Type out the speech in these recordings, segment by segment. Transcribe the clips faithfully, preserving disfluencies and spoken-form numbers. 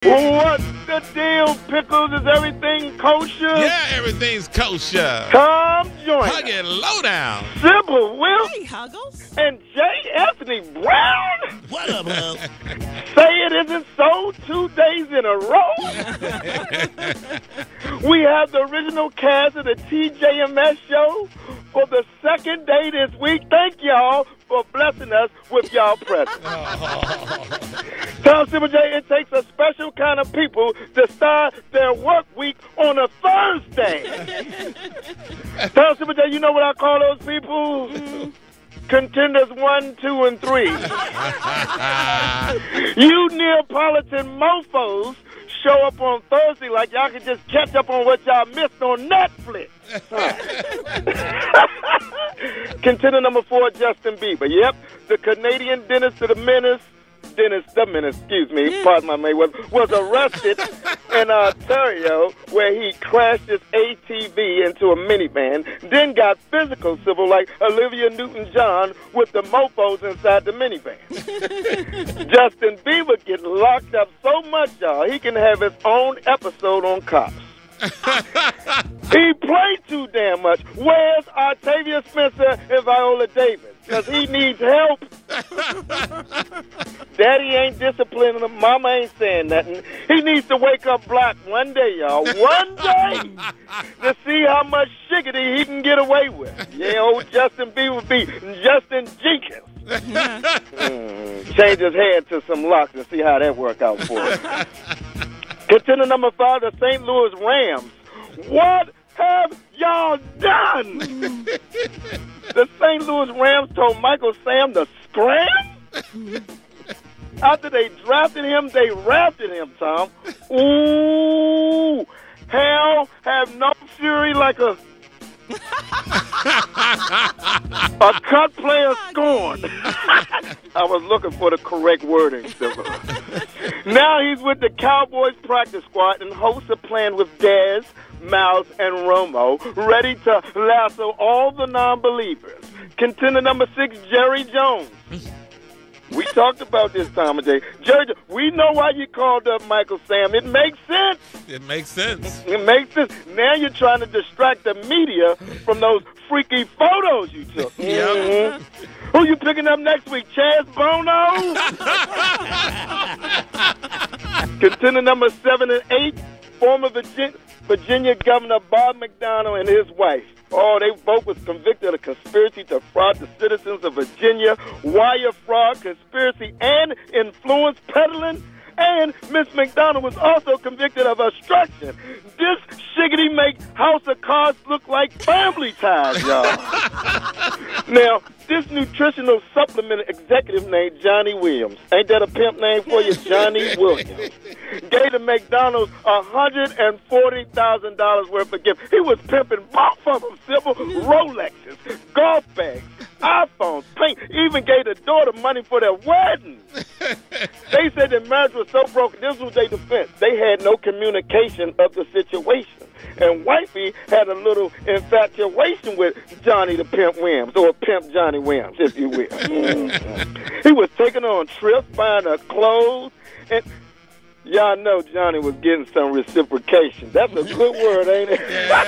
What's the deal, Pickles? Is everything kosher? Yeah, everything's kosher. Tom Joyner. Hug it lowdown. Sybil Will. Hey, Huggles. And J. Anthony Brown. What up, Hug? Say it isn't so two days in a row. We have the original cast of the T J M S show for the second day this week. Thank y'all for blessing us with y'all presence. Tom Sybil J, it takes a special kind of people to start their work week on a Thursday. Tom Sybil J, you know what I call those people? Mm. Contenders one, two, and three. You Neapolitan mofos show up on Thursday like y'all can just catch up on what y'all missed on Netflix. Contender number four, Justin Bieber. Yep, the Canadian Dennis to the Menace. Dennis the Menace, excuse me, pardon my May, was, was arrested in Ontario where he crashed his A T V into a minivan, then got physical civil like Olivia Newton-John with the mofos inside the minivan. Justin Bieber gets locked up so much, y'all, he can have his own episode on Cops. He played too damn much. Where's Octavia Spencer and Viola Davis? Because he needs help. Daddy ain't disciplining him. Mama ain't saying nothing. He needs to wake up black one day, y'all. One day to see how much shiggity he can get away with. Yeah, old Justin Bieber be Justin Jenkins. mm, change his head to some locks and see how that work out for him. Contender number five, the Saint Louis Rams. What have y'all done? The Saint Louis Rams told Michael Sam to scram? After they drafted him, they rafted him, Tom. Ooh, hell have no fury like a a cut player scorned. I was looking for the correct wording, Sybil. Now he's with the Cowboys practice squad and hosts a plan with Dez, Mouse, and Romo, ready to lasso all the non-believers. Contender number six, Jerry Jones. We talked about this time of day. Jerry, we know why you called up Michael Sam. It makes sense. It makes sense. It makes sense. Now you're trying to distract the media from those freaky photos you took. Yep. Mm-hmm. Who you picking up next week, Chaz Bono? Contender number seven and eight, former Virginia, Virginia Governor Bob McDonnell and his wife. Oh, they both was convicted of conspiracy to fraud the citizens of Virginia, wire fraud, conspiracy, and influence peddling. And Miss McDonnell was also convicted of obstruction. This shiggity make House of Cards look like Family Ties, y'all. Now, this nutritional supplement executive named Johnny Williams. Ain't that a pimp name for you? Johnny Williams. Gave the McDonald's one hundred forty thousand dollars worth of gifts. He was pimping both of them, Sybil, Rolexes, golf bags, iPhones, paint. Even gave the daughter money for their wedding. They said their marriage was so broken. This was their defense. They had no communication of the situation. And wifey had a little infatuation with Johnny the Pimp Williams, or Pimp Johnny Williams, if you will. Mm-hmm. He was taking on trips, buying her clothes, and y'all know Johnny was getting some reciprocation. That's a good word, ain't it?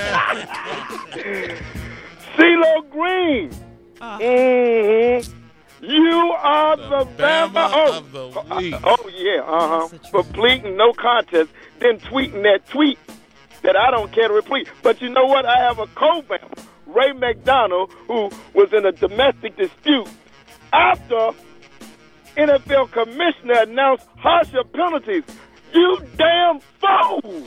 CeeLo Green. Uh. Mm-hmm. You are the, the Bama oh, of the week. Uh, oh, yeah, uh-huh. For pleading no contest, then tweeting that tweet that I don't care to repeat. But you know what? I have a co-Bama, Ray McDonald, who was in a domestic dispute after N F L commissioner announced harsher penalties. You damn fool!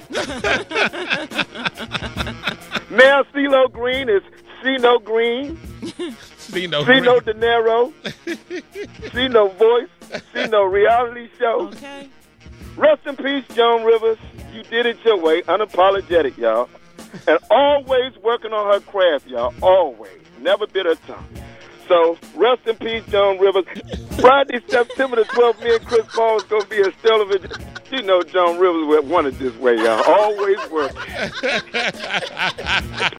Now CeeLo Green is See No Green. See no, see no dinero, see no voice, see no reality show. Okay. Rest in peace, Joan Rivers. You did it your way, unapologetic, y'all. And always working on her craft, y'all. Always. Never bit her tongue. So, rest in peace, Joan Rivers. Friday, September the twelfth, me and Chris Paul is going to be in television. You know Joan Rivers wanted this way, y'all. Always working.